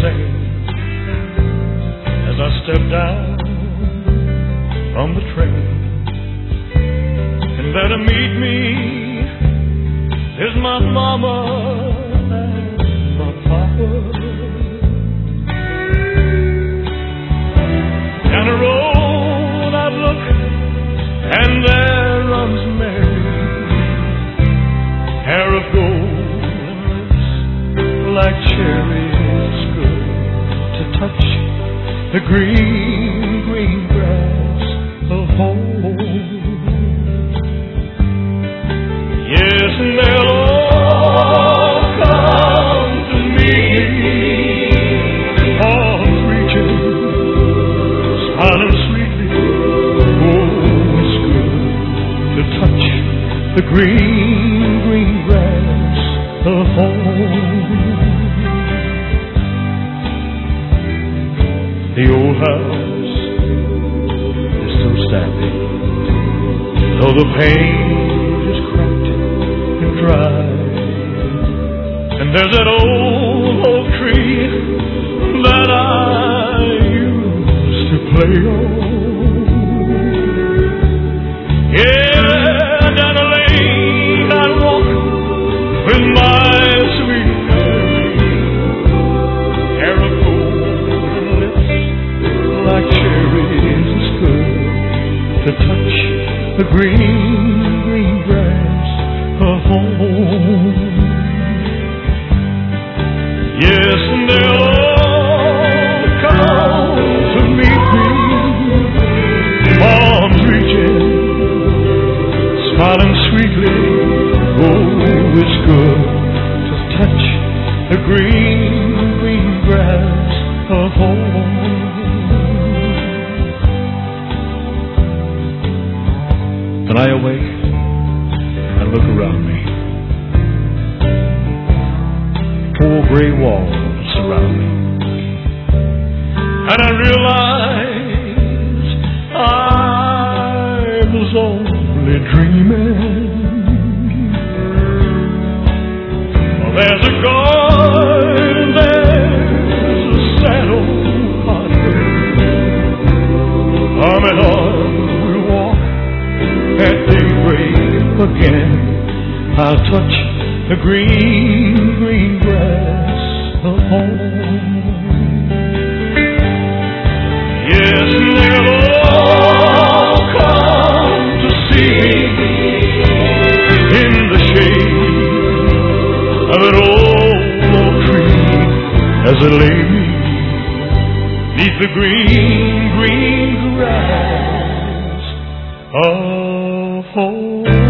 same as I step down from the train. And there to meet me is my mama and my papa. Down the road I look, and there runs Mary, hair of gold and lips like cherries, good to touch the green, green grass of home. Yes, and they'll all come to me, arms reaching, smiling sweetly. Oh, it's good to touch the green, green grass of home. The old house is still standing, though the paint is cracked and dry. And there's that old oak tree that I used to play on. Yeah, down the lane I walk with my sweet Mary, hair of gold and lips like cherries. It's good to touch the green, green grass of home. Yes, and they'll all come to meet me, arms reaching, smiling sweetly. Oh, it's good to touch the green, green grass of home. Then I awake and look around me. Four gray walls surround me, and I realize I was only dreaming. Well, there's a garden, there's a sad old heartbreak. Arm in arm we walk at daybreak again. I'll touch the green, green grass of home. Yes, and they'll all come to see me in the shade of an old oak tree as I lay me neath the green, green grass of home.